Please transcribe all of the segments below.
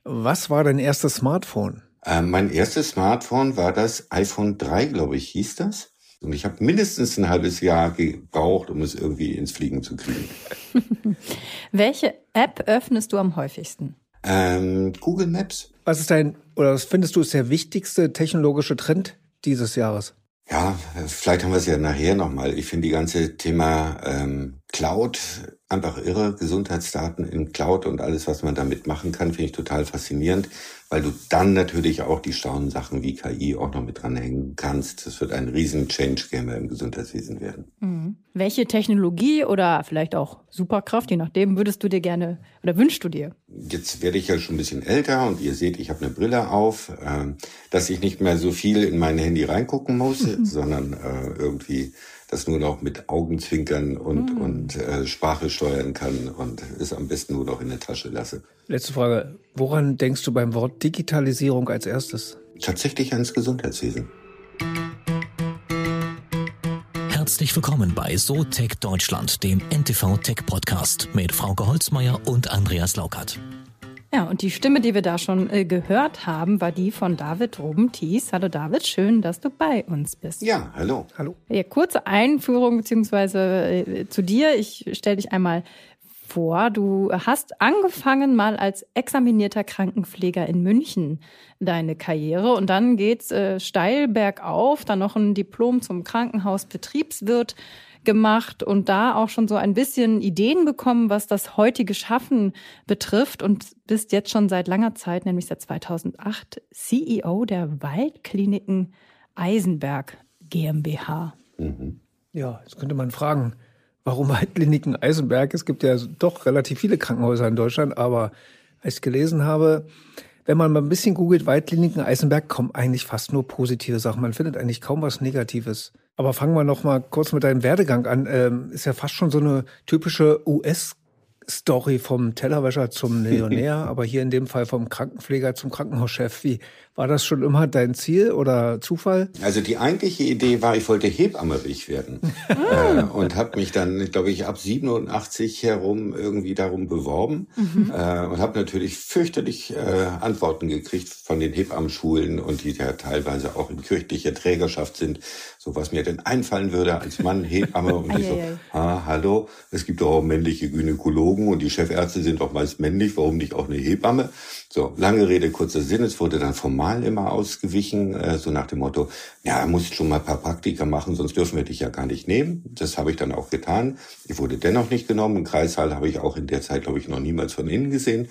Was war dein erstes Smartphone? Mein erstes Smartphone war das iPhone 3, glaube ich, hieß das. Und ich habe mindestens ein halbes Jahr gebraucht, um es irgendwie ins Fliegen zu kriegen. Welche App öffnest du am häufigsten? Google Maps. Was findest du ist der wichtigste technologische Trend dieses Jahres? Ja, vielleicht haben wir es ja nachher nochmal. Ich finde die ganze Thema Cloud einfach irre. Gesundheitsdaten in Cloud und alles, was man damit machen kann, finde ich total faszinierend, weil du dann natürlich auch die staunen Sachen wie KI auch noch mit dranhängen kannst. Das wird ein riesen Change-Gamer im Gesundheitswesen werden. Mhm. Welche Technologie oder vielleicht auch Superkraft, je nachdem, würdest du dir gerne oder wünschst du dir? Jetzt werde ich ja schon ein bisschen älter und ihr seht, ich habe eine Brille auf, dass ich nicht mehr so viel in mein Handy reingucken muss, sondern irgendwie das nur noch mit Augenzwinkern und Sprache steuern kann und es am besten nur noch in der Tasche lasse. Letzte Frage. Woran denkst du beim Wort Digitalisierung als erstes? Tatsächlich ans Gesundheitswesen. Herzlich willkommen bei SoTech Deutschland, dem NTV Tech Podcast mit Frauke Holzmeier und Andreas Laukert. Ja, und die Stimme, die wir da schon gehört haben, war die von David Ruben-Thies. Hallo David, schön, dass du bei uns bist. Ja, hallo. Hallo. Ja, kurze Einführung beziehungsweise zu dir. Ich stelle dich einmal vor. Du hast angefangen mal als examinierter Krankenpfleger in München deine Karriere und dann geht's steil bergauf, dann noch ein Diplom zum Krankenhausbetriebswirt gemacht und da auch schon so ein bisschen Ideen bekommen, was das heutige Schaffen betrifft und bist jetzt schon seit langer Zeit, nämlich seit 2008, CEO der Waldkliniken Eisenberg GmbH. Mhm. Ja, jetzt könnte man fragen, warum Waldkliniken Eisenberg? Es gibt ja doch relativ viele Krankenhäuser in Deutschland, aber als ich gelesen habe, wenn man mal ein bisschen googelt, Waldkliniken Eisenberg, kommen eigentlich fast nur positive Sachen. Man findet eigentlich kaum was Negatives. Aber fangen wir noch mal kurz mit deinem Werdegang an. Ist ja fast schon so eine typische US-Story vom Tellerwäscher zum Millionär, aber hier in dem Fall vom Krankenpfleger zum Krankenhauschef. Wie war das schon immer dein Ziel oder Zufall? Also die eigentliche Idee war, ich wollte Hebammerich werden und habe mich dann, glaube ich, ab 87 herum irgendwie darum beworben und habe natürlich fürchterlich Antworten gekriegt von den Hebammenschulen und die ja teilweise auch in kirchlicher Trägerschaft sind, so was mir denn einfallen würde als Mann Hebamme und ich so, hallo, es gibt doch auch männliche Gynäkologen und die Chefärzte sind doch meist männlich, warum nicht auch eine Hebamme? So, lange Rede, kurzer Sinn, es wurde dann formal immer ausgewichen, so nach dem Motto, ja, musst schon mal ein paar Praktika machen, sonst dürfen wir dich ja gar nicht nehmen. Das habe ich dann auch getan. Ich wurde dennoch nicht genommen. Im Kreissaal habe ich auch in der Zeit, glaube ich, noch niemals von innen gesehen.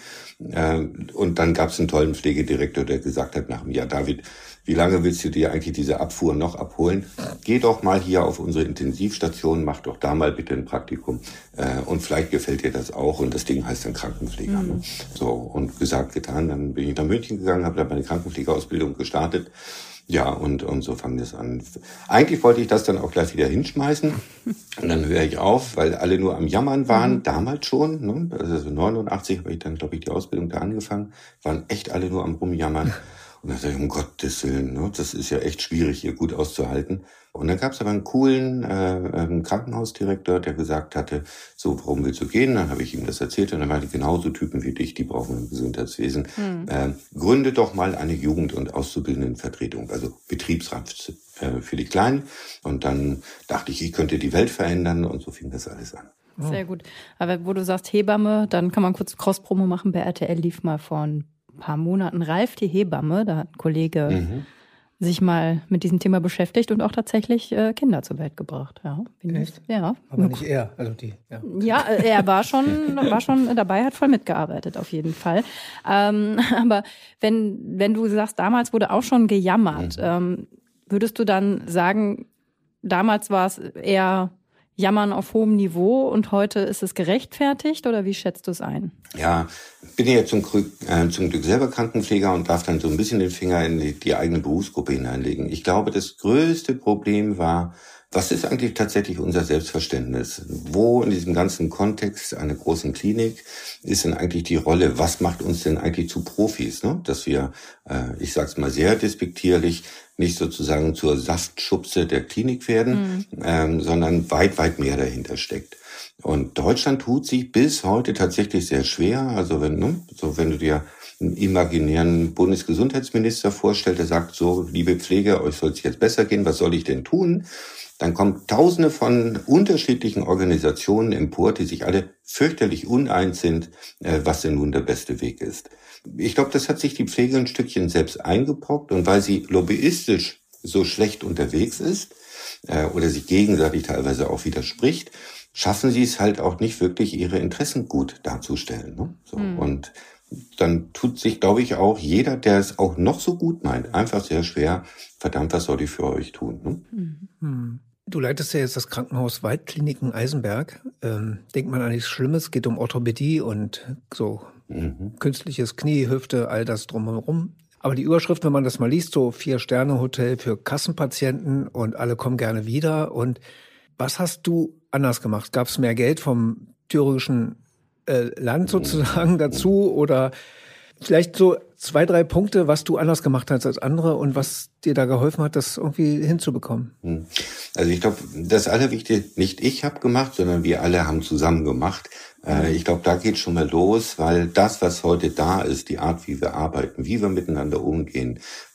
Und dann gab es einen tollen Pflegedirektor, der gesagt hat nach einem Jahr, David, wie lange willst du dir eigentlich diese Abfuhr noch abholen? Geh doch mal hier auf unsere Intensivstation, mach doch da mal bitte ein Praktikum. Und vielleicht gefällt dir das auch. Und das Ding heißt dann Krankenpfleger. Ne? So, und gesagt, getan. Dann bin ich nach München gegangen, habe da meine Krankenpflegeausbildung gestartet. Ja, und so fang das an. Eigentlich wollte ich das dann auch gleich wieder hinschmeißen. Und dann höre ich auf, weil alle nur am Jammern waren, damals schon. Ne? Also 89 habe ich dann, glaube ich, die Ausbildung da angefangen. Waren echt alle nur am Rumjammern. Und dann sage ich, um Gottes Willen, ne, das ist ja echt schwierig, hier gut auszuhalten. Und dann gab es aber einen coolen Krankenhausdirektor, der gesagt hatte, so, warum willst du gehen? Dann habe ich ihm das erzählt und dann meinte, genauso Typen wie dich, die brauchen wir im Gesundheitswesen. Gründe doch mal eine Jugend- und Auszubildendenvertretung, also Betriebsrat für die Kleinen. Und dann dachte ich, ich könnte die Welt verändern und so fing das alles an. Sehr gut. Aber wo du sagst Hebamme, dann kann man kurz Cross-Promo machen. Bei RTL lief mal vor ein paar Monaten Ralf die Hebamme. Da hat ein Kollege sich mal mit diesem Thema beschäftigt und auch tatsächlich Kinder zur Welt gebracht. Ja, Echt? Ja. Aber nicht er, also die. Ja, er war schon dabei, hat voll mitgearbeitet auf jeden Fall. Aber wenn du sagst, damals wurde auch schon gejammert, würdest du dann sagen, damals war es eher Jammern auf hohem Niveau und heute ist es gerechtfertigt oder wie schätzt du es ein? Ja, bin ja zum Glück selber Krankenpfleger und darf dann so ein bisschen den Finger in die eigene Berufsgruppe hineinlegen. Ich glaube, das größte Problem war, was ist eigentlich tatsächlich unser Selbstverständnis? Wo in diesem ganzen Kontext einer großen Klinik ist denn eigentlich die Rolle? Was macht uns denn eigentlich zu Profis? Ne? Dass wir, ich sag's mal sehr despektierlich, nicht sozusagen zur Saftschubse der Klinik werden, sondern weit, weit mehr dahinter steckt. Und Deutschland tut sich bis heute tatsächlich sehr schwer. Also wenn du dir einen imaginären Bundesgesundheitsminister vorstellt, der sagt so, liebe Pfleger, euch soll es jetzt besser gehen, was soll ich denn tun? Dann kommen Tausende von unterschiedlichen Organisationen empor, die sich alle fürchterlich uneins sind, was denn nun der beste Weg ist. Ich glaube, das hat sich die Pflege ein Stückchen selbst eingebrockt, und weil sie lobbyistisch so schlecht unterwegs ist oder sich gegenseitig teilweise auch widerspricht, schaffen sie es halt auch nicht wirklich, ihre Interessen gut darzustellen. Ne? So. Und dann tut sich, glaube ich, auch jeder, der es auch noch so gut meint, einfach sehr schwer, verdammt, was soll ich für euch tun? Ne? Du leitest ja jetzt das Krankenhaus Waldkliniken Eisenberg. Denkt man an nichts Schlimmes, geht um Orthopädie und so künstliches Knie, Hüfte, all das drumherum. Aber die Überschrift, wenn man das mal liest, so 4-Sterne-Hotel für Kassenpatienten und alle kommen gerne wieder. Und was hast du anders gemacht? Gab es mehr Geld vom thüringischen Land sozusagen dazu? Oder vielleicht so 2, 3 Punkte, was du anders gemacht hast als andere und was dir da geholfen hat, das irgendwie hinzubekommen? Also ich glaube, das Allerwichtigste, nicht ich habe gemacht, sondern wir alle haben zusammen gemacht. Ich glaube, da geht schon mal los, weil das, was heute da ist, die Art, wie wir arbeiten, wie wir miteinander umgehen,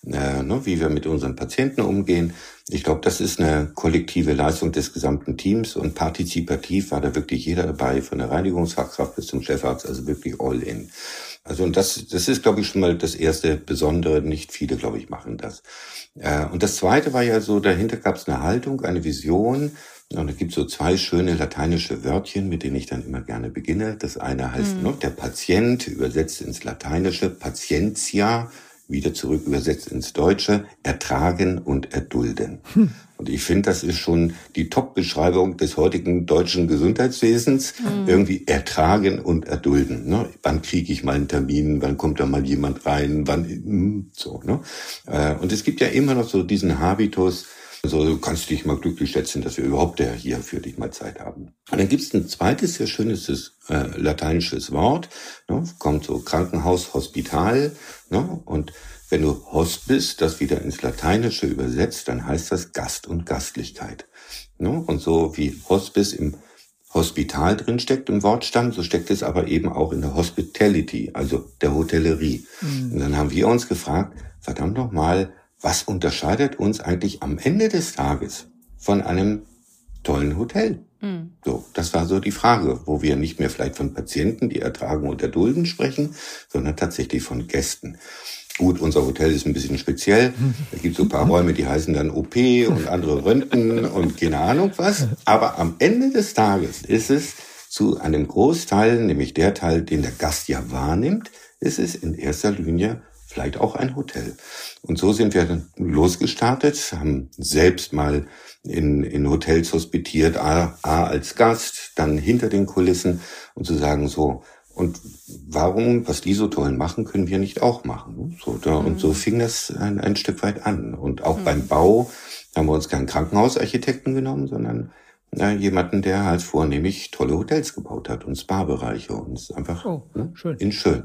wie wir mit unseren Patienten umgehen, ich glaube, das ist eine kollektive Leistung des gesamten Teams, und partizipativ war da wirklich jeder dabei, von der Reinigungsfachkraft bis zum Chefarzt, also wirklich all in. Also und das ist, glaube ich, schon mal das erste Besondere. Nicht viele, glaube ich, machen das. Und das Zweite war ja so, dahinter gab es eine Haltung, eine Vision. Und da gibt es so 2 schöne lateinische Wörtchen, mit denen ich dann immer gerne beginne. Das eine heißt der Patient, übersetzt ins Lateinische, Patientia, wieder zurück übersetzt ins Deutsche, ertragen und erdulden. Und ich finde, das ist schon die Top-Beschreibung des heutigen deutschen Gesundheitswesens. Irgendwie ertragen und erdulden. Ne? Wann kriege ich mal einen Termin? Wann kommt da mal jemand rein? Wann so? Ne? Und es gibt ja immer noch so diesen Habitus, also du kannst dich mal glücklich schätzen, dass wir überhaupt hier für dich mal Zeit haben. Und dann gibt es ein zweites sehr schönes lateinisches Wort, ne? Kommt so Krankenhaus, Hospital, ne? Und wenn du Hospice, das wieder ins Lateinische übersetzt, dann heißt das Gast und Gastlichkeit. Ne? Und so wie Hospice im Hospital drin steckt im Wortstamm, so steckt es aber eben auch in der Hospitality, also der Hotellerie. Und dann haben wir uns gefragt, verdammt nochmal, was unterscheidet uns eigentlich am Ende des Tages von einem tollen Hotel? So, das war so die Frage, wo wir nicht mehr vielleicht von Patienten, die ertragen und erdulden, sprechen, sondern tatsächlich von Gästen. Gut, unser Hotel ist ein bisschen speziell. Da gibt es so ein paar Räume, die heißen dann OP und andere Röntgen und keine Ahnung was. Aber am Ende des Tages ist es zu einem Großteil, nämlich der Teil, den der Gast ja wahrnimmt, ist es in erster Linie vielleicht auch ein Hotel. Und so sind wir dann losgestartet, haben selbst mal in Hotels hospitiert, A als Gast, dann hinter den Kulissen, und zu sagen so, und warum, was die so toll machen, können wir nicht auch machen? So, und so fing das ein Stück weit an. Und auch beim Bau haben wir uns keinen Krankenhausarchitekten genommen, sondern jemanden, der halt vornehmlich tolle Hotels gebaut hat und Spa-Bereiche. Und es ist einfach schön. In schön.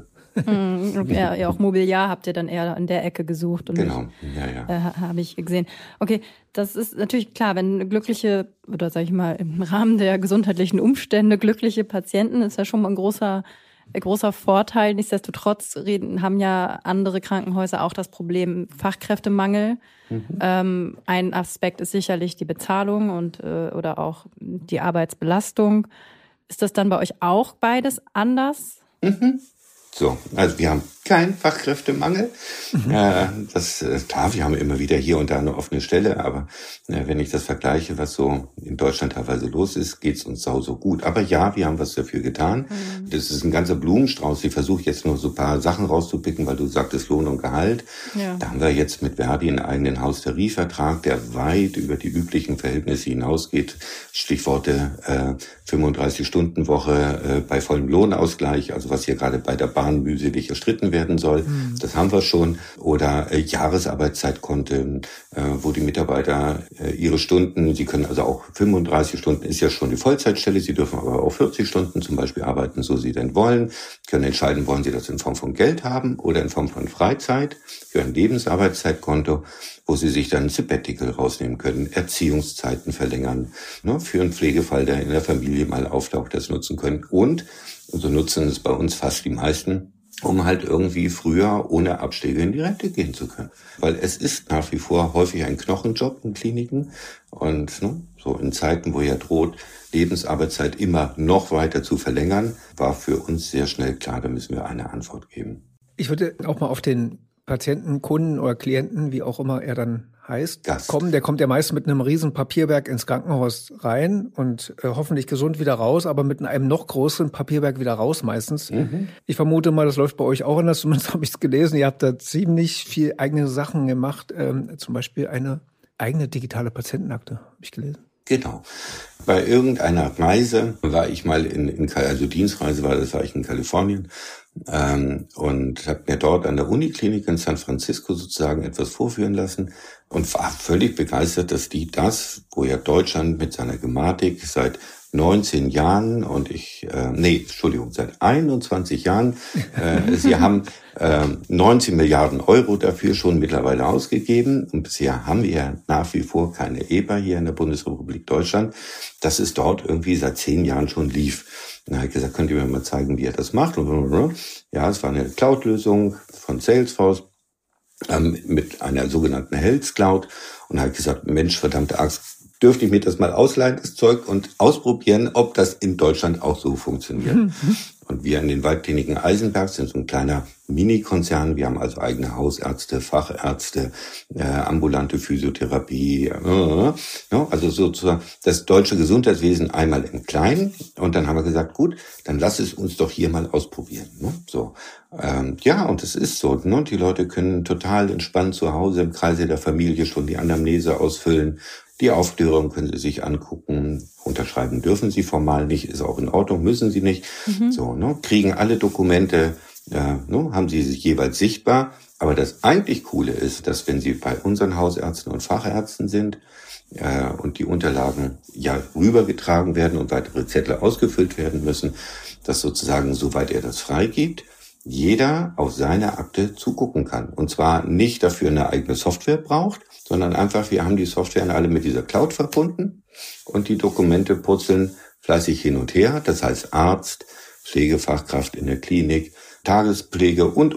Ja, auch Mobiliar habt ihr dann eher an der Ecke gesucht. Und genau, habe ich gesehen. Okay, das ist natürlich klar, wenn glückliche, oder sag ich mal, im Rahmen der gesundheitlichen Umstände glückliche Patienten, ist ja schon mal ein großer Vorteil. Nichtsdestotrotz haben ja andere Krankenhäuser auch das Problem Fachkräftemangel. Ein Aspekt ist sicherlich die Bezahlung und oder auch die Arbeitsbelastung. Ist das dann bei euch auch beides anders? So, also wir haben keinen Fachkräftemangel. Klar, wir haben immer wieder hier und da eine offene Stelle, aber wenn ich das vergleiche, was so in Deutschland teilweise los ist, geht's uns so gut. Aber ja, wir haben was dafür getan. Das ist ein ganzer Blumenstrauß. Ich versuche jetzt nur so ein paar Sachen rauszupicken, weil du sagtest Lohn und Gehalt. Ja. Da haben wir jetzt mit Verdi einen eigenen Haustarifvertrag, der weit über die üblichen Verhältnisse hinausgeht. Stichworte 35-Stunden-Woche bei vollem Lohnausgleich, also was hier gerade bei der Bahn mühselig erstritten werden soll. Das haben wir schon. Oder Jahresarbeitszeitkonten, wo die Mitarbeiter ihre Stunden, sie können also auch 35 Stunden, ist ja schon die Vollzeitstelle, sie dürfen aber auch 40 Stunden zum Beispiel arbeiten, so sie denn wollen, können entscheiden, wollen sie das in Form von Geld haben oder in Form von Freizeit für ein Lebensarbeitszeitkonto, wo sie sich dann ein Sabbatical rausnehmen können, Erziehungszeiten verlängern, für einen Pflegefall, der in der Familie mal auftaucht, das nutzen können. Und so nutzen es bei uns fast die meisten, um halt irgendwie früher ohne Abschläge in die Rente gehen zu können. Weil es ist nach wie vor häufig ein Knochenjob in Kliniken und so in Zeiten, wo ja droht, Lebensarbeitszeit immer noch weiter zu verlängern, war für uns sehr schnell klar, da müssen wir eine Antwort geben. Ich würde auch mal auf den Patienten, Kunden oder Klienten, wie auch immer er dann heißt, kommen. Der kommt ja meist mit einem riesen Papierberg ins Krankenhaus rein und hoffentlich gesund wieder raus, aber mit einem noch größeren Papierberg wieder raus meistens. Mhm. Ich vermute mal, das läuft bei euch auch anders, zumindest habe ich es gelesen. Ihr habt da ziemlich viel eigene Sachen gemacht, zum Beispiel eine eigene digitale Patientenakte, habe ich gelesen. Genau. Bei irgendeiner Reise war ich mal also Dienstreise war ich in Kalifornien und habe mir dort an der Uniklinik in San Francisco sozusagen etwas vorführen lassen und war völlig begeistert, dass wo ja Deutschland mit seiner Gematik seit 19 Jahren seit 21 Jahren, sie haben 19 Milliarden Euro dafür schon mittlerweile ausgegeben und bisher haben wir nach wie vor keine EBA hier in der Bundesrepublik Deutschland, dass es dort irgendwie seit 10 Jahren schon lief. Dann habe ich gesagt, könnt ihr mir mal zeigen, wie ihr das macht? Ja, es war eine Cloud-Lösung von Salesforce mit einer sogenannten Health Cloud und habe gesagt, Mensch, verdammte Axt, dürfte ich mir das mal ausleihen, das Zeug, und ausprobieren, ob das in Deutschland auch so funktioniert. Und wir in den Waldkliniken Eisenberg sind so ein kleiner Mini-Konzern. Wir haben also eigene Hausärzte, Fachärzte, ambulante Physiotherapie, also sozusagen das deutsche Gesundheitswesen einmal im Kleinen. Und dann haben wir gesagt, gut, dann lass es uns doch hier mal ausprobieren. So, und es ist so. Die Leute können total entspannt zu Hause im Kreise der Familie schon die Anamnese ausfüllen. Die Aufklärung können Sie sich angucken. Unterschreiben dürfen Sie formal nicht, ist auch in Ordnung, müssen Sie nicht. Kriegen alle Dokumente, haben Sie sich jeweils sichtbar. Aber das eigentlich Coole ist, dass wenn Sie bei unseren Hausärzten und Fachärzten sind und die Unterlagen rübergetragen werden und weitere Zettel ausgefüllt werden müssen, dass sozusagen, soweit er das freigibt, jeder auf seine Akte zugucken kann. Und zwar nicht dafür eine eigene Software braucht, sondern einfach, wir haben die Software alle mit dieser Cloud verbunden und die Dokumente purzeln fleißig hin und her. Das heißt Arzt, Pflegefachkraft in der Klinik, Tagespflege und.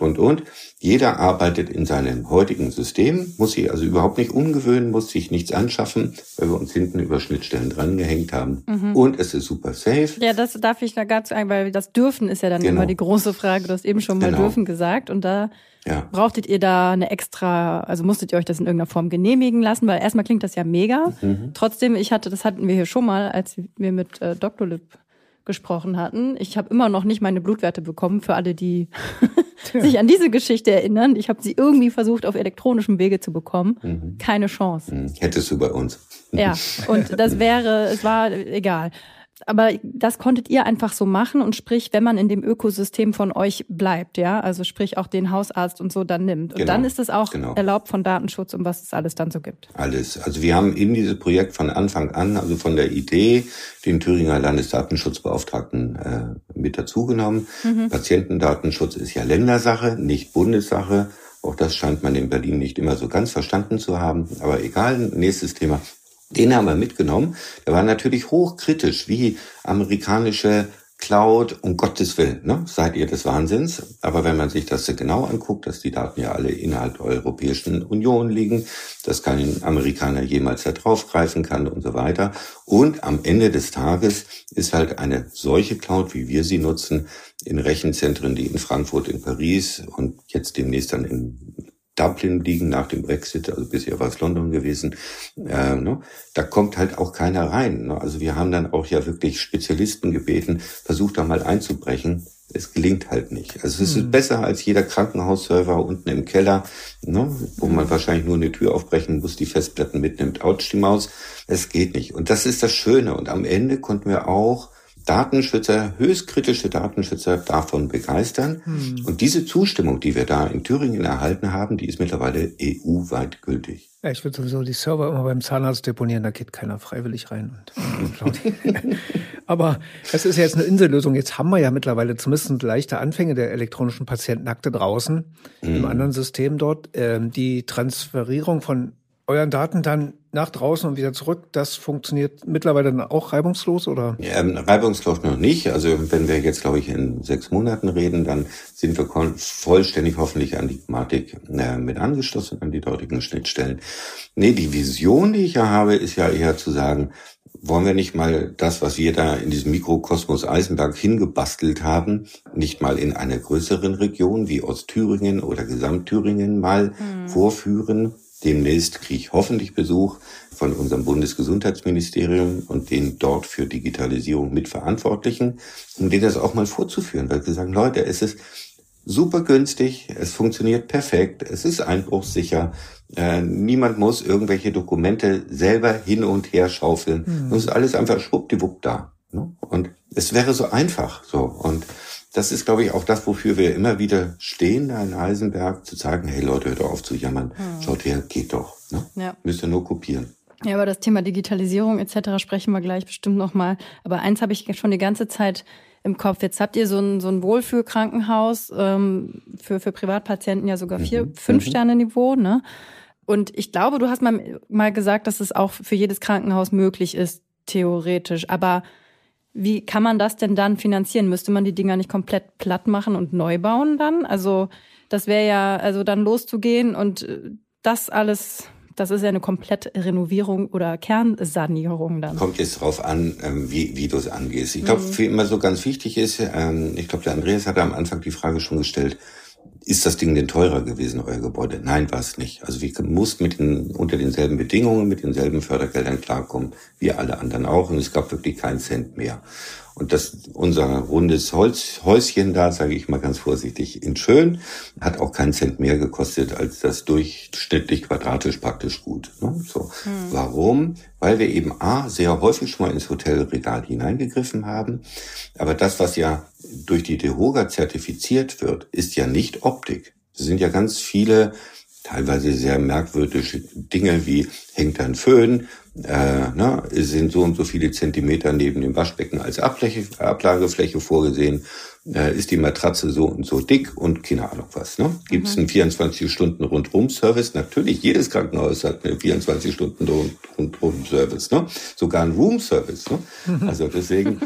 Jeder arbeitet in seinem heutigen System, muss sich also überhaupt nicht umgewöhnen, muss sich nichts anschaffen, weil wir uns hinten über Schnittstellen dran gehängt haben. Und es ist super safe. Ja, das darf ich da ganz sagen, weil das Dürfen ist ja dann immer die große Frage. Du hast eben schon mal Dürfen gesagt und da brauchtet ihr da eine extra, also musstet ihr euch das in irgendeiner Form genehmigen lassen, weil erstmal klingt das ja mega. Trotzdem, das hatten wir hier schon mal, als wir mit Dr. Lipp gesprochen hatten. Ich habe immer noch nicht meine Blutwerte bekommen, für alle, die sich an diese Geschichte erinnern. Ich habe sie irgendwie versucht, auf elektronischem Wege zu bekommen. Keine Chance. Hättest du bei uns. Ja, und es war egal. Aber das konntet ihr einfach so machen und sprich, wenn man in dem Ökosystem von euch bleibt, ja, also sprich auch den Hausarzt und so dann nimmt. Und dann ist es auch erlaubt von Datenschutz und was es alles dann so gibt. Alles. Also wir haben in dieses Projekt von Anfang an, also von der Idee, den Thüringer Landesdatenschutzbeauftragten mit dazugenommen. Patientendatenschutz ist ja Ländersache, nicht Bundessache. Auch das scheint man in Berlin nicht immer so ganz verstanden zu haben. Aber egal, nächstes Thema. Den haben wir mitgenommen. Der war natürlich hochkritisch, wie amerikanische Cloud, um Gottes Willen, seid ihr des Wahnsinns. Aber wenn man sich das genau anguckt, dass die Daten ja alle innerhalb der Europäischen Union liegen, dass kein Amerikaner jemals da draufgreifen kann und so weiter. Und am Ende des Tages ist halt eine solche Cloud, wie wir sie nutzen, in Rechenzentren, die in Frankfurt, in Paris und jetzt demnächst dann in Dublin liegen nach dem Brexit, also bisher war es London gewesen, da kommt halt auch keiner rein. Also wir haben dann auch ja wirklich Spezialisten gebeten, versucht da mal einzubrechen. Es gelingt halt nicht. Also es ist besser als jeder Krankenhausserver unten im Keller, wo man wahrscheinlich nur eine Tür aufbrechen muss, die Festplatten mitnimmt, ouch die Maus. Es geht nicht. Und das ist das Schöne. Und am Ende konnten wir auch Datenschützer, höchst kritische Datenschützer davon begeistern. Und diese Zustimmung, die wir da in Thüringen erhalten haben, die ist mittlerweile EU-weit gültig. Ja, ich würde sowieso die Server immer beim Zahnarzt deponieren, da geht keiner freiwillig rein. Aber es ist ja jetzt eine Insellösung. Jetzt haben wir ja mittlerweile zumindest leichte Anfänge der elektronischen Patientenakte draußen, im anderen System dort. Die Transferierung von euren Daten dann nach draußen und wieder zurück, das funktioniert mittlerweile dann auch reibungslos, oder? Reibungslos noch nicht. Also wenn wir jetzt, glaube ich, in 6 Monaten reden, dann sind wir vollständig hoffentlich an die Gematik mit angeschlossen, an die dortigen Schnittstellen. Nee, die Vision, die ich ja habe, ist ja eher zu sagen, wollen wir nicht mal das, was wir da in diesem Mikrokosmos Eisenberg hingebastelt haben, nicht mal in einer größeren Region wie Ostthüringen oder Gesamtthüringen mal vorführen? Demnächst kriege ich hoffentlich Besuch von unserem Bundesgesundheitsministerium und den dort für Digitalisierung mitverantwortlichen, um denen das auch mal vorzuführen, weil sie sagen, Leute, es ist super günstig, es funktioniert perfekt, es ist einbruchssicher, niemand muss irgendwelche Dokumente selber hin und her schaufeln, es ist alles einfach schwuppdiwupp da. Ne? Und es wäre so einfach so. Und das ist, glaube ich, auch das, wofür wir immer wieder stehen da in Eisenberg, zu sagen, hey Leute, hört auf zu jammern, schaut her, geht doch. Ne? Ja. Müsst ihr nur kopieren. Ja, aber das Thema Digitalisierung etc. sprechen wir gleich bestimmt nochmal. Aber eins habe ich schon die ganze Zeit im Kopf. Jetzt habt ihr so ein Wohlfühlkrankenhaus, für Privatpatienten ja sogar 4-5-Sterne-Niveau, ne? Und ich glaube, du hast mal gesagt, dass es auch für jedes Krankenhaus möglich ist, theoretisch. Aber wie kann man das denn dann finanzieren? Müsste man die Dinger nicht komplett platt machen und neu bauen dann? Also das wäre ja, also dann loszugehen und das alles, das ist ja eine komplette Renovierung oder Kernsanierung dann. Kommt jetzt drauf an, wie du es angehst. Ich glaube, wie immer so ganz wichtig ist, ich glaube, der Andreas hatte am Anfang die Frage schon gestellt, ist das Ding denn teurer gewesen, euer Gebäude? Nein, war es nicht. Also wir mussten unter denselben Bedingungen, mit denselben Fördergeldern klarkommen, wie alle anderen auch. Und es gab wirklich keinen Cent mehr. Und unser rundes Häuschen da, sage ich mal ganz vorsichtig, in schön, hat auch keinen Cent mehr gekostet als das durchschnittlich quadratisch praktisch gut. Ne? So. Warum? Weil wir eben sehr häufig schon mal ins Hotelregal hineingegriffen haben. Aber das, was ja durch die DEHOGA zertifiziert wird, ist ja nicht Optik. Es sind ja ganz viele, teilweise sehr merkwürdige Dinge wie hängt ein Föhn, sind so und so viele Zentimeter neben dem Waschbecken als Ablagefläche vorgesehen, ist die Matratze so und so dick und keine Ahnung was. Ne? Gibt es einen 24-Stunden-Rundrum-Service? Natürlich, jedes Krankenhaus hat einen 24-Stunden-Rundrum-Service. Ne? Sogar einen Room-Service. Ne? Also deswegen,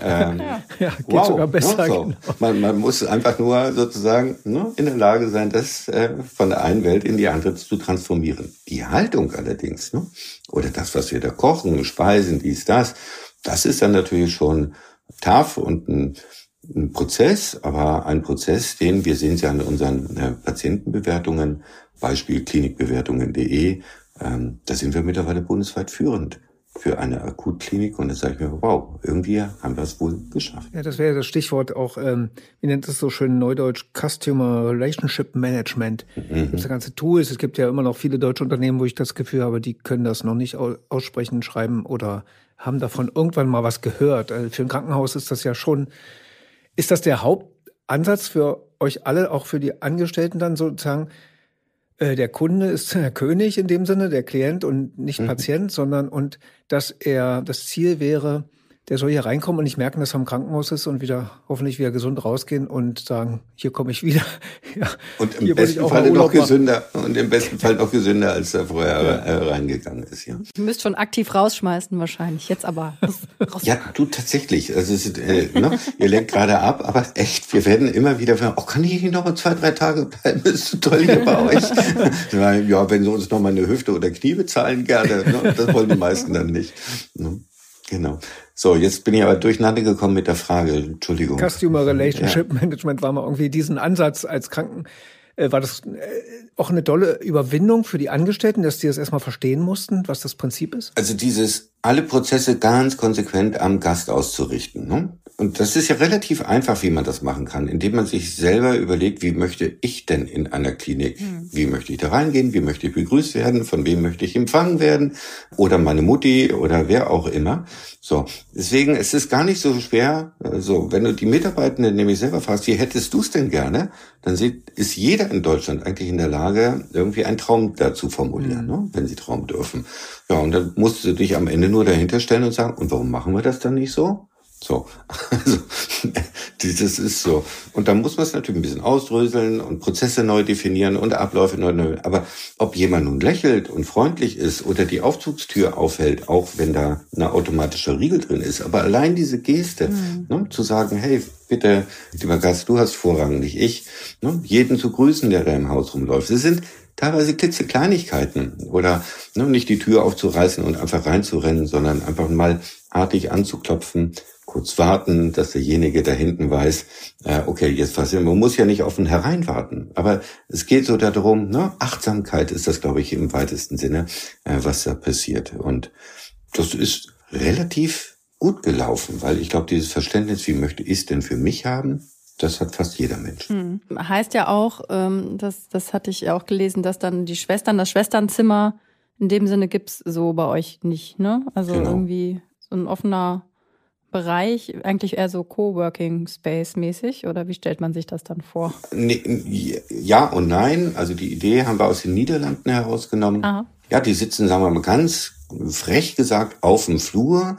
geht sogar besser. Ne? So. Man muss einfach nur sozusagen in der Lage sein, das von der einen Welt in die andere zu transformieren. Die Haltung allerdings, oder das, was wir da kochen, Speisen, das ist dann natürlich schon tough und ein Prozess, aber ein Prozess, den wir sehen ja an unseren Patientenbewertungen, Beispiel klinikbewertungen.de, da sind wir mittlerweile bundesweit führend für eine Akutklinik und da sage ich mir, wow, irgendwie haben wir es wohl geschafft. Ja, das wäre das Stichwort auch, wie nennt es so schön neudeutsch, Customer Relationship Management. Es gibt ja ganze Tools, es gibt ja immer noch viele deutsche Unternehmen, wo ich das Gefühl habe, die können das noch nicht aussprechen, schreiben oder haben davon irgendwann mal was gehört. Also für ein Krankenhaus ist das ja schon, ist das der Hauptansatz für euch alle, auch für die Angestellten dann sozusagen? Der Kunde ist der König in dem Sinne, der Klient und nicht Patient, sondern und dass das Ziel wäre, der soll hier reinkommen und nicht merken, dass er im Krankenhaus ist und hoffentlich wieder gesund rausgehen und sagen, hier komme ich wieder. Ja, und im besten Fall noch gesünder als er vorher reingegangen ist. Ja. Du müsst schon aktiv rausschmeißen wahrscheinlich, jetzt aber raus. Ja, du tatsächlich. Also ihr lenkt gerade ab, aber echt, wir werden immer wieder fragen, kann ich hier noch mal 2-3 Tage bleiben? Ist so toll hier bei euch. Ja, wenn sie uns noch mal eine Hüfte oder Knie bezahlen, gerne. Das wollen die meisten dann nicht. Genau. So, jetzt bin ich aber durcheinander gekommen mit der Frage. Entschuldigung. Customer Relationship Management war mal irgendwie diesen Ansatz als war das auch eine tolle Überwindung für die Angestellten, dass die das erstmal verstehen mussten, was das Prinzip ist? Also alle Prozesse ganz konsequent am Gast auszurichten. Ne? Und das ist ja relativ einfach, wie man das machen kann, indem man sich selber überlegt, wie möchte ich denn in einer Klinik, wie möchte ich da reingehen, wie möchte ich begrüßt werden, von wem möchte ich empfangen werden oder meine Mutti oder wer auch immer. So, deswegen ist es gar nicht so schwer, wenn du die Mitarbeitenden nämlich selber fragst, wie hättest du es denn gerne, dann ist jeder in Deutschland eigentlich in der Lage, irgendwie einen Traum dazu formulieren, ne, wenn sie träumen dürfen. Ja, und dann musst du dich am Ende nur dahinter stellen und sagen, und warum machen wir das dann nicht so? So, also das ist so. Und dann muss man es natürlich ein bisschen ausdröseln und Prozesse neu definieren und Abläufe neu. Aber ob jemand nun lächelt und freundlich ist oder die Aufzugstür aufhält, auch wenn da ein automatischer Riegel drin ist, aber allein diese Geste, zu sagen, hey, bitte, lieber Gast, du hast Vorrang, nicht ich, jeden zu grüßen, der da im Haus rumläuft. Das sind teilweise klitzekleinigkeiten oder nicht die Tür aufzureißen und einfach reinzurennen, sondern einfach mal artig anzuklopfen, kurz warten, dass derjenige da hinten weiß, okay, jetzt was. Man muss ja nicht auf ihn hereinwarten, aber es geht so darum, Achtsamkeit ist das, glaube ich, im weitesten Sinne, was da passiert. Und das ist relativ gut gelaufen, weil ich glaube, dieses Verständnis, wie möchte ich es denn für mich haben, das hat fast jeder Mensch. Heißt ja auch, das hatte ich auch gelesen, dass dann die Schwestern, das Schwesternzimmer in dem Sinne gibt's so bei euch nicht, ne? Also irgendwie so ein offener Bereich, eigentlich eher so Coworking-Space-mäßig, oder wie stellt man sich das dann vor? Nee, ja und nein. Also die Idee haben wir aus den Niederlanden herausgenommen. Aha. Ja, die sitzen, sagen wir mal ganz frech gesagt, auf dem Flur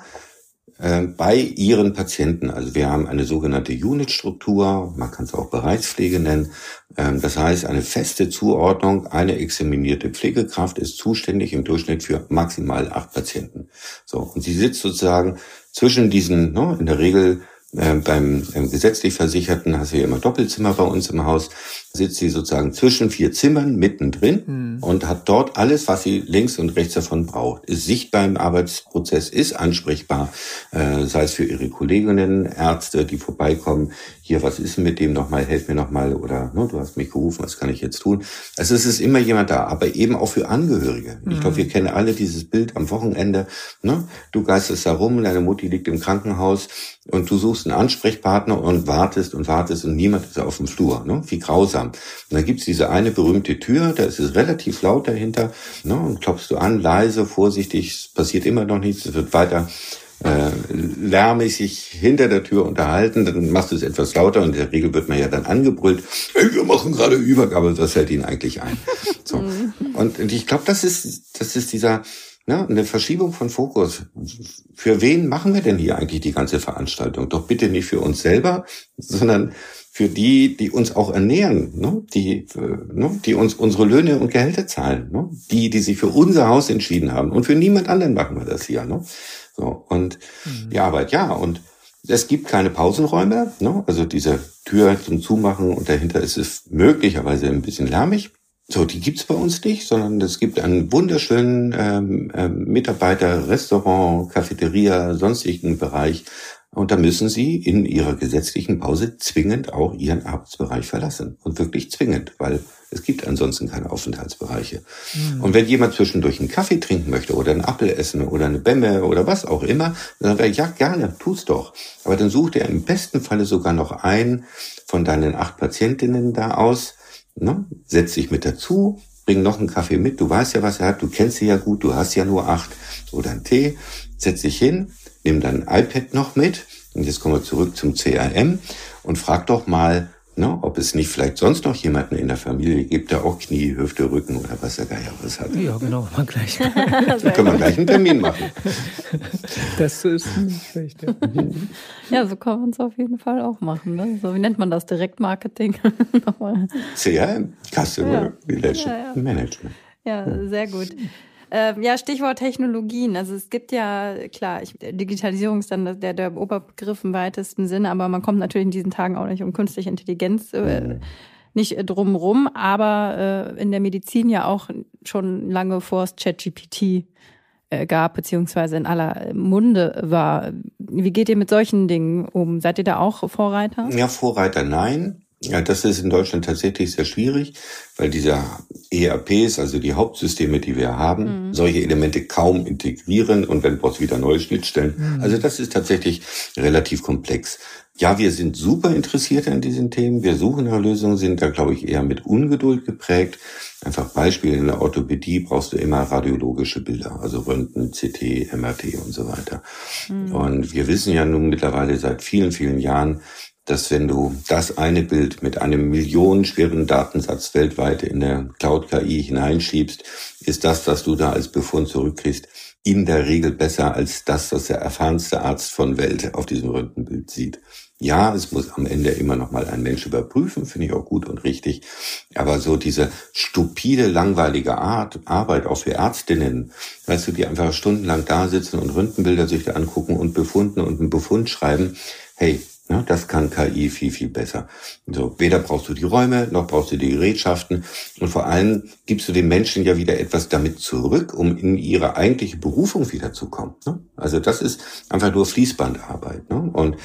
bei ihren Patienten. Also wir haben eine sogenannte Unit-Struktur, man kann es auch Bereichspflege nennen. Das heißt, eine feste Zuordnung, eine examinierte Pflegekraft ist zuständig im Durchschnitt für maximal 8 Patienten. So, und sie sitzt sozusagen zwischen diesen, in der Regel beim gesetzlich Versicherten, hast du ja immer Doppelzimmer bei uns im Haus, sitzt sie sozusagen zwischen 4 Zimmern mittendrin und hat dort alles, was sie links und rechts davon braucht. Ist sichtbar im Arbeitsprozess, ist ansprechbar, sei es für ihre Kolleginnen, Ärzte, die vorbeikommen. Hier, was ist denn mit dem nochmal, helf mir nochmal, oder du hast mich gerufen, was kann ich jetzt tun? Also es ist immer jemand da, aber eben auch für Angehörige. Ich glaube, wir kennen alle dieses Bild am Wochenende. Du geistest da rum, deine Mutti liegt im Krankenhaus und du suchst einen Ansprechpartner und wartest und niemand ist auf dem Flur. Wie grausam. Und dann gibt's diese eine berühmte Tür, da ist es relativ laut dahinter, und klopfst du an, leise, vorsichtig, es passiert immer noch nichts, es wird weiter lärmig sich hinter der Tür unterhalten, dann machst du es etwas lauter und in der Regel wird man ja dann angebrüllt, hey, wir machen gerade Übergabe, was fällt Ihnen eigentlich ein? So. Und ich glaube, das ist dieser, eine Verschiebung von Fokus. Für wen machen wir denn hier eigentlich die ganze Veranstaltung? Doch bitte nicht für uns selber, sondern für die uns auch ernähren, die uns unsere Löhne und Gehälter zahlen, die sich für unser Haus entschieden haben. Und für niemand anderen machen wir das hier, So, und die Arbeit, und es gibt keine Pausenräume, also diese Tür zum Zumachen und dahinter ist es möglicherweise ein bisschen lärmig. So, die gibt's bei uns nicht, sondern es gibt einen wunderschönen Mitarbeiter, Restaurant, Cafeteria, sonstigen Bereich. Und da müssen Sie in Ihrer gesetzlichen Pause zwingend auch Ihren Arbeitsbereich verlassen. Und wirklich zwingend, weil es gibt ansonsten keine Aufenthaltsbereiche. Und wenn jemand zwischendurch einen Kaffee trinken möchte oder einen Apfel essen oder eine Bämme oder was auch immer, dann wäre ja gerne, tu's doch. Aber dann sucht er im besten Falle sogar noch einen von deinen 8 Patientinnen da aus, setz dich mit dazu, bring noch einen Kaffee mit, du weißt ja, was er hat, du kennst sie ja gut, du hast ja nur 8 oder einen Tee, setz dich hin, nimm dein iPad noch mit und jetzt kommen wir zurück zum CRM und frag doch mal, ob es nicht vielleicht sonst noch jemanden in der Familie gibt, der auch Knie, Hüfte, Rücken oder was der Geier was hat. Ja, genau, mal gleich. Dann können wir gleich einen Termin machen. Das ist nicht schlecht. Ja, so kann man es auf jeden Fall auch machen. Ne? So, wie nennt man das? Direktmarketing? CRM, Customer Relationship Management. Ja, sehr gut. Stichwort Technologien. Also es gibt ja, klar, Digitalisierung ist dann der Oberbegriff im weitesten Sinne, aber man kommt natürlich in diesen Tagen auch nicht um künstliche Intelligenz nicht drumrum, aber in der Medizin ja auch schon lange bevor es ChatGPT gab, beziehungsweise in aller Munde war. Wie geht ihr mit solchen Dingen um? Seid ihr da auch Vorreiter? Ja, Vorreiter nein. Ja, das ist in Deutschland tatsächlich sehr schwierig, weil diese ERPs, also die Hauptsysteme, die wir haben, solche Elemente kaum integrieren und wenn brauchst du wieder neue Schnittstellen. Also das ist tatsächlich relativ komplex. Ja, wir sind super interessiert an diesen Themen. Wir suchen nach Lösungen, sind da, glaube ich, eher mit Ungeduld geprägt. Einfach Beispiel, in der Orthopädie brauchst du immer radiologische Bilder, also Röntgen, CT, MRT und so weiter. Und wir wissen ja nun mittlerweile seit vielen, vielen Jahren, dass wenn du das eine Bild mit einem millionenschweren Datensatz weltweit in der Cloud-KI hineinschiebst, ist das, was du da als Befund zurückkriegst, in der Regel besser als das, was der erfahrenste Arzt von Welt auf diesem Röntgenbild sieht. Ja, es muss am Ende immer noch mal ein Mensch überprüfen, finde ich auch gut und richtig. Aber so diese stupide, langweilige Arbeit auch für Ärztinnen, weißt du, die einfach stundenlang da sitzen und Röntgenbilder sich da angucken und befunden und einen Befund schreiben, hey, ne, das kann KI viel, viel besser. So, weder brauchst du die Räume, noch brauchst du die Gerätschaften. Und vor allem gibst du den Menschen ja wieder etwas damit zurück, um in ihre eigentliche Berufung wiederzukommen. Ne? Also das ist einfach nur Fließbandarbeit. Ne? Und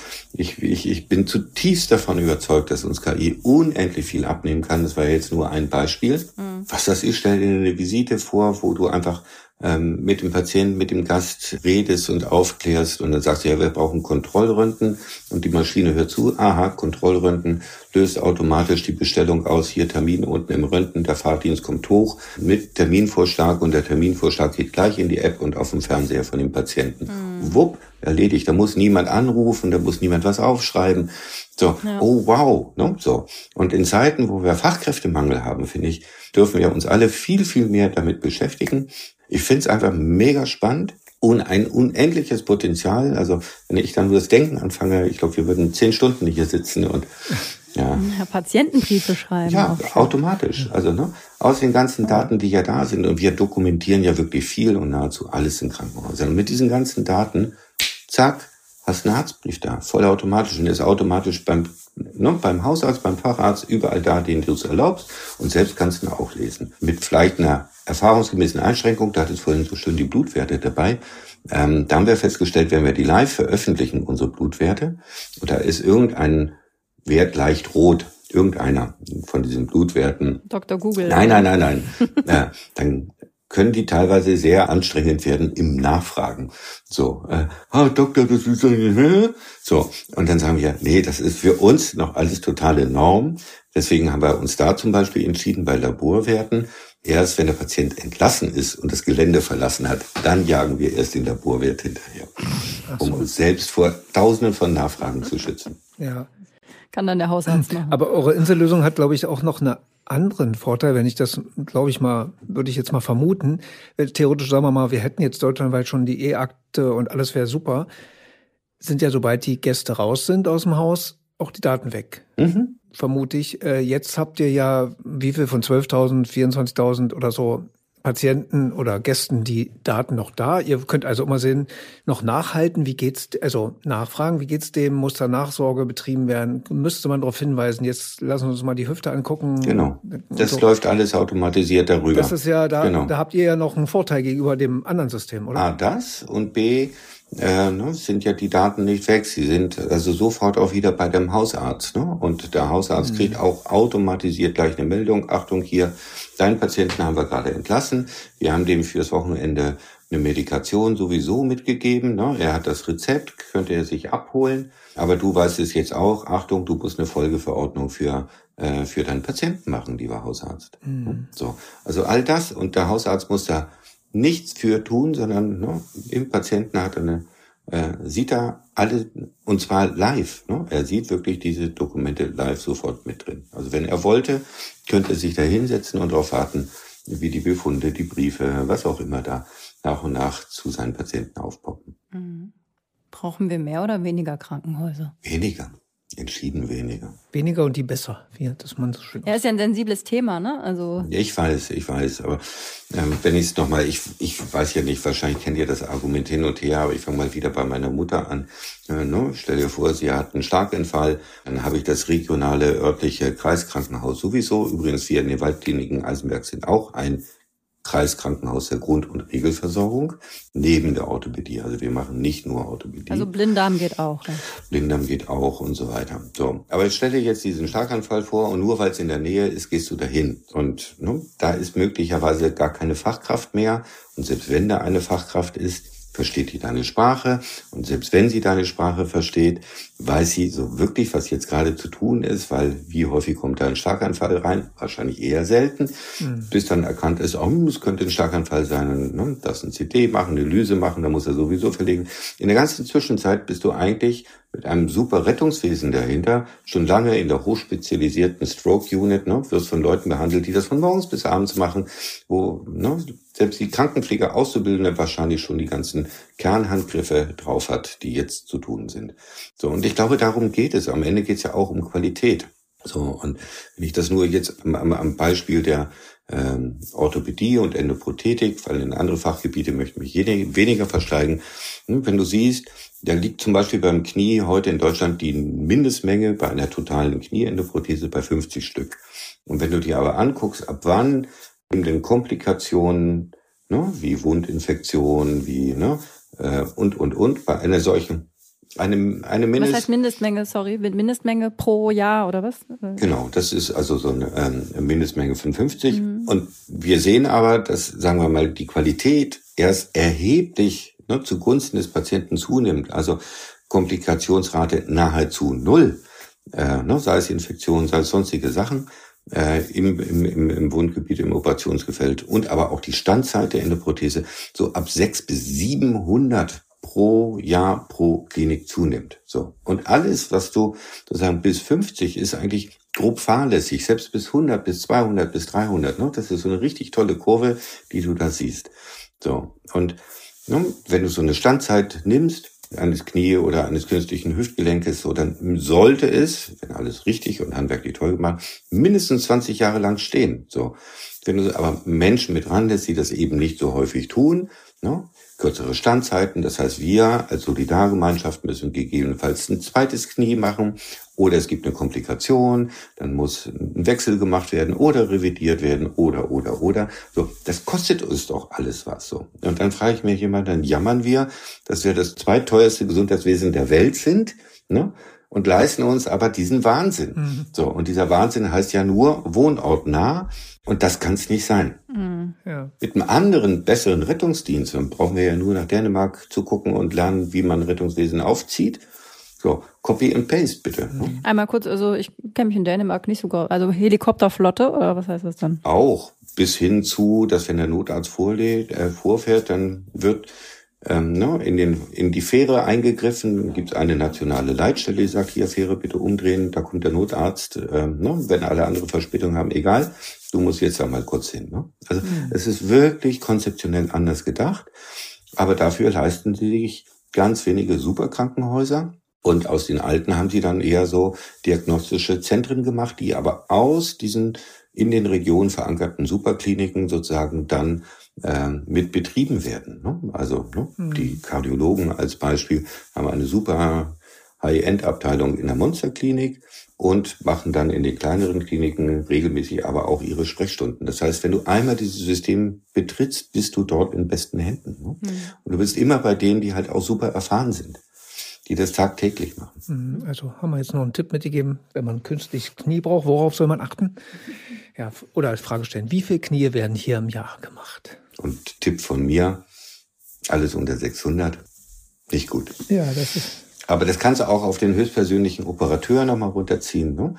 ich bin zutiefst davon überzeugt, dass uns KI unendlich viel abnehmen kann. Das war jetzt nur ein Beispiel. Was das ist, stell dir eine Visite vor, wo du einfach mit dem Patienten, mit dem Gast redest und aufklärst und dann sagst du, ja, wir brauchen Kontrollröntgen und die Maschine hört zu, aha, Kontrollröntgen löst automatisch die Bestellung aus, hier Termin unten im Röntgen, der Fahrdienst kommt hoch mit Terminvorschlag und der Terminvorschlag geht gleich in die App und auf dem Fernseher von dem Patienten. Wupp, erledigt, da muss niemand anrufen, da muss niemand was aufschreiben. So, ja. Oh wow, ne? So. Und in Zeiten, wo wir Fachkräftemangel haben, finde ich, dürfen wir uns alle viel, viel mehr damit beschäftigen. Ich finde es einfach mega spannend und ein unendliches Potenzial. Also wenn ich dann nur das Denken anfange, ich glaube, wir würden 10 Stunden hier sitzen und ja, Patientenbriefe schreiben. Ja, automatisch. Also ne, aus den ganzen Daten, die ja da sind. Und wir dokumentieren ja wirklich viel und nahezu alles in Krankenhäusern. Und mit diesen ganzen Daten, zack, hast einen Arztbrief da, vollautomatisch. Und ist automatisch beim Hausarzt, beim Facharzt, überall da, den du es erlaubst. Und selbst kannst du ihn auch lesen. Mit vielleicht einer erfahrungsgemäßen Einschränkung, da hat es vorhin so schön die Blutwerte dabei. Da haben wir festgestellt, wenn wir die live veröffentlichen, unsere Blutwerte, und da ist irgendein Wert leicht rot, irgendeiner von diesen Blutwerten. Dr. Google. Nein. Dann können die teilweise sehr anstrengend werden im Nachfragen. So, Doktor, das ist so. Und dann sagen wir, nee, das ist für uns noch alles totale Norm. Deswegen haben wir uns da zum Beispiel entschieden bei Laborwerten, erst wenn der Patient entlassen ist und das Gelände verlassen hat, dann jagen wir erst den Laborwert hinterher, um uns selbst vor Tausenden von Nachfragen zu schützen. Ja. Kann dann der Hausarzt machen. Aber eure Insellösung hat, glaube ich, auch noch einen anderen Vorteil, wenn ich das, glaube ich mal, würde ich jetzt mal vermuten. Theoretisch sagen wir mal, wir hätten jetzt deutschlandweit schon die E-Akte und alles wäre super. Sind ja, sobald die Gäste raus sind aus dem Haus, auch die Daten weg. Vermute ich. Jetzt habt ihr ja wie viel von 12.000, 24.000 oder so Patienten oder Gästen die Daten noch da. Ihr könnt also immer sehen, noch nachhalten, nachfragen, wie geht's dem, muss da Nachsorge betrieben werden, müsste man darauf hinweisen, jetzt lassen wir uns mal die Hüfte angucken. Genau, das läuft alles automatisiert darüber. Das ist ja, da habt ihr ja noch einen Vorteil gegenüber dem anderen System, oder? A, das und B, sind ja die Daten nicht weg. Sie sind also sofort auch wieder bei dem Hausarzt. Ne? Und der Hausarzt kriegt auch automatisiert gleich eine Meldung. Achtung hier, deinen Patienten haben wir gerade entlassen. Wir haben dem fürs Wochenende eine Medikation sowieso mitgegeben. Ne? Er hat das Rezept, könnte er sich abholen. Aber du weißt es jetzt auch. Achtung, du musst eine Folgeverordnung für deinen Patienten machen, lieber Hausarzt. So, also all das. Und der Hausarzt muss da nichts für tun, sondern im Patienten sieht er alle, und zwar live. Ne? Er sieht wirklich diese Dokumente live sofort mit drin. Also wenn er wollte, könnte er sich da hinsetzen und darauf warten, wie die Befunde, die Briefe, was auch immer da nach und nach zu seinen Patienten aufpoppen. Brauchen wir mehr oder weniger Krankenhäuser? Weniger. Entschieden weniger. Weniger und die besser, wie das man so schön. Ja, ist ja ein sensibles Thema, ne? Also. Ich weiß, aber wenn ich es nochmal, ich weiß ja nicht, wahrscheinlich kennt ihr das Argument hin und her, aber ich fange mal wieder bei meiner Mutter an. Stell dir vor, sie hat einen Schlaganfall, dann habe ich das regionale örtliche Kreiskrankenhaus sowieso. Übrigens, wir in den Waldkliniken Eisenberg sind auch ein Kreiskrankenhaus der Grund- und Regelversorgung neben der Orthopädie. Also wir machen nicht nur Orthopädie. Also Blinddarm geht auch. Ja. Blinddarm geht auch und so weiter. So, aber ich stelle dir jetzt diesen Schlaganfall vor und nur weil es in der Nähe ist, gehst du dahin. Und da ist möglicherweise gar keine Fachkraft mehr. Und selbst wenn da eine Fachkraft ist, versteht die deine Sprache. Und selbst wenn sie deine Sprache versteht, weiß sie so wirklich, was jetzt gerade zu tun ist, weil wie häufig kommt da ein Schlaganfall rein? Wahrscheinlich eher selten. Bis dann erkannt ist, es könnte ein Schlaganfall sein, das ein CT machen, eine Lyse machen, da muss er sowieso verlegen. In der ganzen Zwischenzeit bist du eigentlich mit einem super Rettungswesen dahinter, schon lange in der hochspezialisierten Stroke Unit, ne, wirst von Leuten behandelt, die das von morgens bis abends machen, wo selbst die Krankenpfleger Auszubildende wahrscheinlich schon die ganzen Kernhandgriffe drauf hat, die jetzt zu tun sind. So, und ich glaube, darum geht es. Am Ende geht es ja auch um Qualität. So, und wenn ich das nur jetzt am Beispiel der Orthopädie und Endoprothetik, weil in andere Fachgebiete möchte ich mich weniger versteigen. Wenn du siehst, da liegt zum Beispiel beim Knie heute in Deutschland die Mindestmenge bei einer totalen Knieendoprothese bei 50 Stück. Und wenn du dir aber anguckst, ab wann in den Komplikationen, wie Wundinfektionen, wie und bei einer solchen Was heißt Mindestmenge, Mindestmenge pro Jahr oder was? Genau, das ist also so eine Mindestmenge von 50. Und wir sehen aber, dass, sagen wir mal, die Qualität erst erheblich zugunsten des Patienten zunimmt. Also Komplikationsrate nahezu 0, sei es Infektionen, sei es sonstige Sachen im Wundgebiet, im Operationsgefällt und aber auch die Standzeit der Endoprothese so ab 600 bis 700 pro Jahr pro Klinik zunimmt. So. Und alles, was du sozusagen bis 50 ist eigentlich grob fahrlässig, selbst bis 100, bis 200, bis 300. Das ist so eine richtig tolle Kurve, die du da siehst. So. Und wenn du so eine Standzeit nimmst, eines Knie oder eines künstlichen Hüftgelenkes, so, dann sollte es, wenn alles richtig und handwerklich toll gemacht, mindestens 20 Jahre lang stehen. So. Wenn du aber Menschen mit ranlässt, die das eben nicht so häufig tun, kürzere Standzeiten, das heißt, wir als Solidargemeinschaft müssen gegebenenfalls ein zweites Knie machen oder es gibt eine Komplikation, dann muss ein Wechsel gemacht werden oder revidiert werden oder. So, das kostet uns doch alles was. So. Und dann frage ich mich immer, dann jammern wir, dass wir das zweiteuerste Gesundheitswesen der Welt sind, und leisten uns aber diesen Wahnsinn. So, und dieser Wahnsinn heißt ja nur wohnortnah. Und das kann es nicht sein. Ja. Mit einem anderen, besseren Rettungsdienst, dann brauchen wir ja nur nach Dänemark zu gucken und lernen, wie man Rettungswesen aufzieht. So, Copy and Paste bitte. Einmal kurz, also ich kenne mich in Dänemark nicht so gut. Also Helikopterflotte oder was heißt das dann? Auch bis hin zu, dass wenn der Notarzt vorfährt, dann wird in die Fähre eingegriffen, gibt es eine nationale Leitstelle, die sagt, hier Fähre bitte umdrehen, da kommt der Notarzt, wenn alle andere Verspätungen haben, egal, du musst jetzt da mal kurz hin. Also es ist wirklich konzeptionell anders gedacht, aber dafür leisten sie sich ganz wenige Superkrankenhäuser und aus den alten haben sie dann eher so diagnostische Zentren gemacht, die aber aus diesen in den Regionen verankerten Superkliniken sozusagen dann mit betrieben werden. Also die Kardiologen als Beispiel haben eine super High-End-Abteilung in der Monsterklinik und machen dann in den kleineren Kliniken regelmäßig aber auch ihre Sprechstunden. Das heißt, wenn du einmal dieses System betrittst, bist du dort in besten Händen. Und du bist immer bei denen, die halt auch super erfahren sind, die das tagtäglich machen. Also haben wir jetzt noch einen Tipp mitgegeben, wenn man künstlich Knie braucht, worauf soll man achten? Ja, oder als Frage stellen, wie viele Knie werden hier im Jahr gemacht? Und Tipp von mir, alles unter 600, nicht gut. Ja, das ist... Aber das kannst du auch auf den höchstpersönlichen Operateur nochmal runterziehen.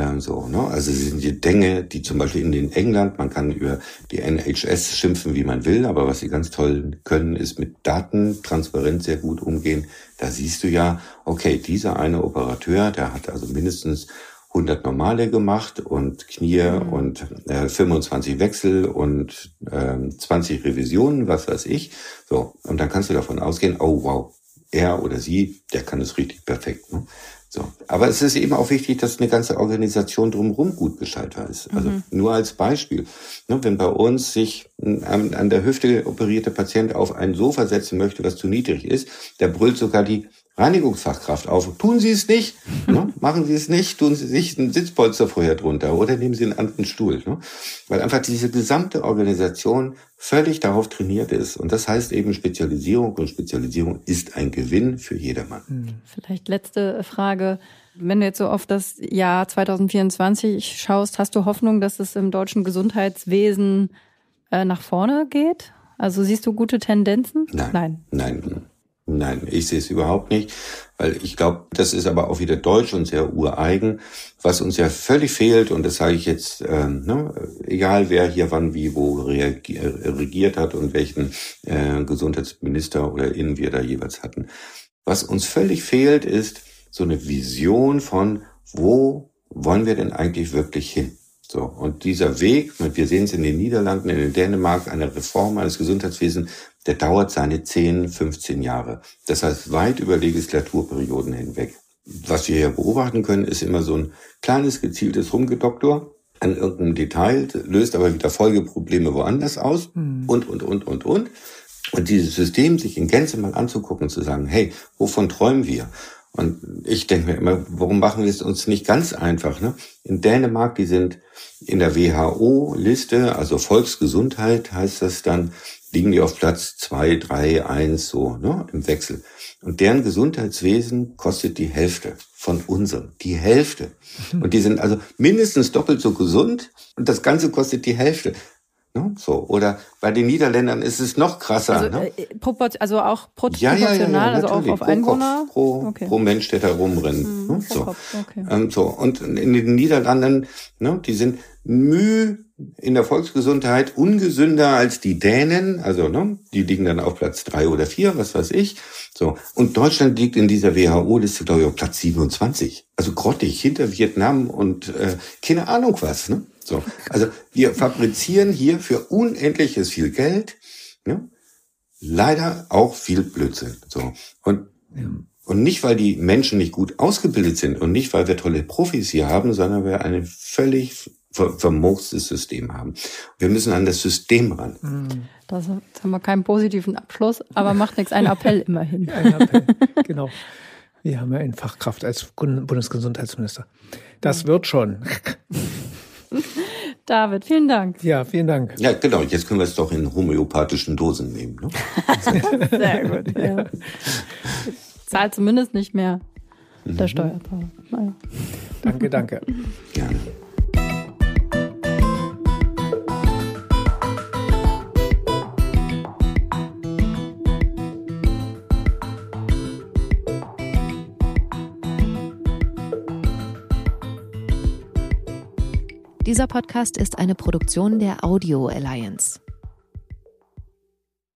Also es sind die Dinge, die zum Beispiel in England, man kann über die NHS schimpfen, wie man will, aber was sie ganz toll können, ist mit Daten transparent sehr gut umgehen. Da siehst du ja, okay, dieser eine Operateur, der hat also mindestens 100 normale gemacht und Knie und 25 Wechsel und 20 Revisionen, was weiß ich. So, und dann kannst du davon ausgehen, oh wow, er oder sie, der kann es richtig perfekt. So. Aber es ist eben auch wichtig, dass eine ganze Organisation drumherum gut Bescheid weiß. Also nur als Beispiel. Wenn bei uns sich an der Hüfte operierte Patient auf ein Sofa setzen möchte, was zu niedrig ist, der brüllt sogar die Reinigungsfachkraft auf. Tun Sie es nicht, machen Sie es nicht, tun Sie sich ein Sitzpolster vorher drunter oder nehmen Sie einen anderen Stuhl. Weil einfach diese gesamte Organisation völlig darauf trainiert ist. Und das heißt eben Spezialisierung, und Spezialisierung ist ein Gewinn für jedermann. Vielleicht letzte Frage. Wenn du jetzt so auf das Jahr 2024 schaust, hast du Hoffnung, dass es im deutschen Gesundheitswesen nach vorne geht? Also siehst du gute Tendenzen? Nein, ich sehe es überhaupt nicht, weil ich glaube, das ist aber auch wieder deutsch und sehr ureigen, was uns ja völlig fehlt, und das sage ich jetzt, egal wer hier wann, wie, wo regiert hat und welchen Gesundheitsminister oder Innen wir da jeweils hatten. Was uns völlig fehlt, ist so eine Vision von, wo wollen wir denn eigentlich wirklich hin? So, und dieser Weg, wir sehen es in den Niederlanden, in Dänemark, eine Reform eines Gesundheitswesens, der dauert seine 10, 15 Jahre. Das heißt, weit über Legislaturperioden hinweg. Was wir hier beobachten können, ist immer so ein kleines, gezieltes Rumgedoktor an irgendeinem Detail, löst aber wieder Folgeprobleme woanders aus und. Und dieses System sich in Gänze mal anzugucken, zu sagen, hey, wovon träumen wir? Und ich denke mir immer, warum machen wir es uns nicht ganz einfach? Ne? In Dänemark, die sind in der WHO-Liste, also Volksgesundheit heißt das dann, liegen die auf Platz 2, 3, 1 so, ne, im Wechsel. Und deren Gesundheitswesen kostet die Hälfte von unserem. Die Hälfte. Und die sind also mindestens doppelt so gesund und das Ganze kostet die Hälfte. Ne? So. Oder bei den Niederländern ist es noch krasser. Also, ne? Also auch proportional, also auch auf Einwohner? Pro Mensch, der da rumrennt. Ne? So. Kopf, okay. So. Und in den Niederlanden, ne, die sind in der Volksgesundheit ungesünder als die Dänen. Also ne, die liegen dann auf Platz 3 oder 4, was weiß ich. So. Und Deutschland liegt in dieser WHO-Liste, glaube ich, auf Platz 27. Also grottig, hinter Vietnam und keine Ahnung was. Ne? So, also wir fabrizieren hier für unendliches viel Geld, ne? Leider auch viel Blödsinn. So. Und nicht, weil die Menschen nicht gut ausgebildet sind und nicht, weil wir tolle Profis hier haben, sondern weil wir ein völlig vermurkstes System haben. Wir müssen an das System ran. Das haben wir keinen positiven Abschluss, aber macht nichts, ein Appell immerhin. Ein Appell, genau. Wir haben ja eine Fachkraft als Bundesgesundheitsminister. Das wird schon. David, vielen Dank. Ja, vielen Dank. Ja, genau. Jetzt können wir es doch in homöopathischen Dosen nehmen. Ne? Sehr gut. Ja. Zahlt zumindest nicht mehr der Steuerzahler. Naja. Danke. Gerne. Dieser Podcast ist eine Produktion der Audio Alliance.